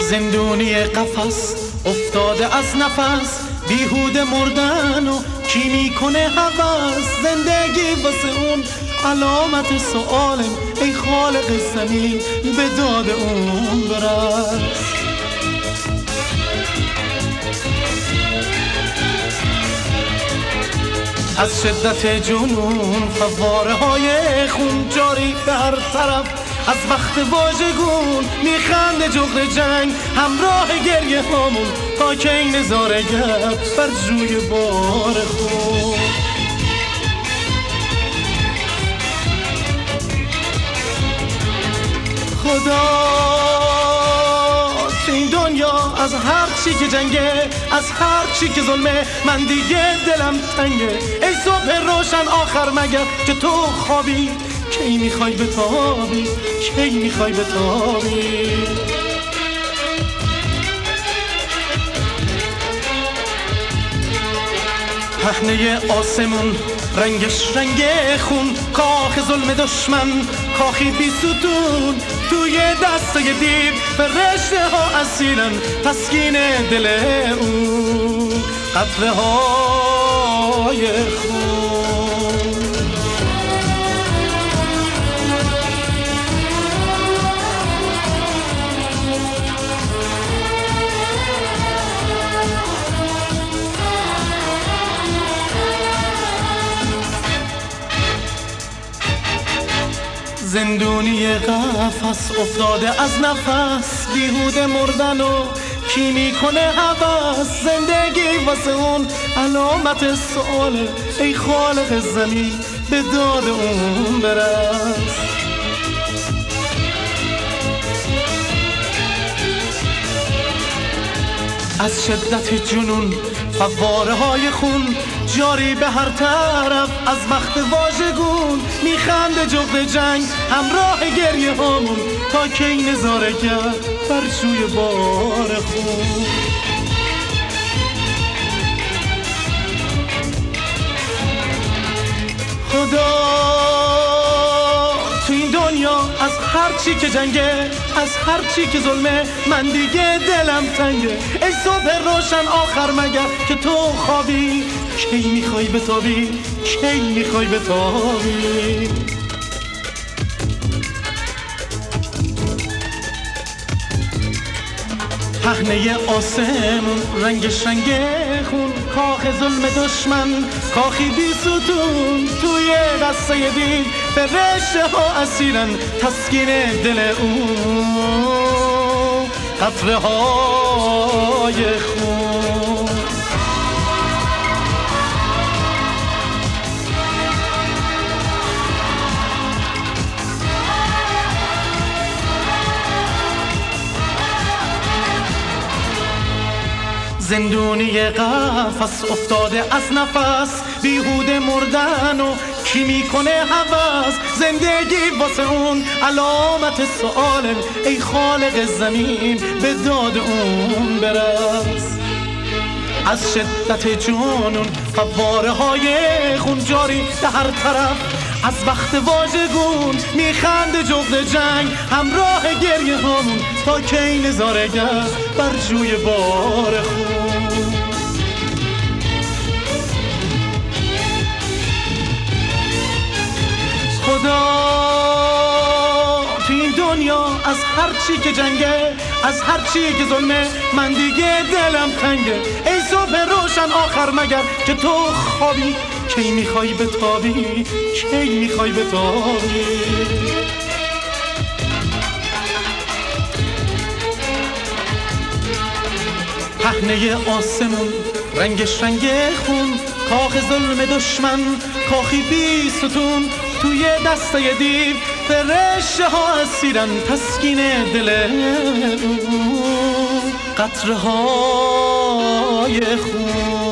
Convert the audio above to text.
زندونی قفس افتاده از نفس، بیهوده مردن و کی میکنه هوس. زندگی واسه اون علامت سؤالم، ای خالق زمین به داد اون برس. از شدت جنون فواره های خون جاری به هر طرف، از وقت واژگون میخنده جغد جنگ، همراه گریه هامون تا که این نظارگر بر جوی بار خون. خدا تو این دنیا از هر چی که جنگه، از هر چی که ظلمه، من دیگه دلم تنگه. ای صبح روشن آخر مگر که تو خوابی، کی میخوای بتابی، کی میخوای بتابی. پهنه آسمون رنگش رنگ خون، کاخ ظلم دشمن کاخی بی ستون. توی دستای دیو فرشته ها اسیرن، تسکین دل اون قطره های خون. زندونی قفس افتاده از نفس، بیهوده مردن و کی میکنه هوس. زندگی واسه اون علامت سؤاله، ای خالق زمین به داد اون برس. از شدت جنون فواره های خون جاری به هر طرف، از وقت واژگون میخنده جغد جنگ، همراه گریه هامون تا که این نظاره کرد بر جوی بار خون. خدا تو این دنیا از هر چی که جنگه، از هر چی که ظلمه، من دیگه دلم تنگه. ای صبح روشن آخر مگر که تو خوابی، کی میخوای بتابی، کی میخوای بتابی. پهنه آسمون رنگش رنگ خون، کاخ ظلم دشمن کاخی بی ستون. توی دسته دیو فرشته ها اسیرن، تسکین دل اون قطره های خون. زندونی قفس افتاده از نفس، بیهوده مردن و کی میکنه هوس. زندگی واسه اون علامت سؤالم، ای خالق زمین به داد اون برس. از شدت جنون فواره های خون جاری به هر طرف، از وقت واژگون میخنده جغد جنگ، همراه گریه هامون تا که این نظارگر بر جوی بار خون. خدا تو این دنیا از هر چی که جنگه، از هر چی که ظلمه، من دیگه دلم تنگه. ای صبح روشن آخر مگر که تو خوابی، کی میخوای بتابی، کی میخوای بتابی. پهنه آسمون رنگش رنگ خون، کاخ ظلم دشمن کاخی بی ستون. توی دسته دیو فرشته ها اسیرن، تسکین دل قطره های خون.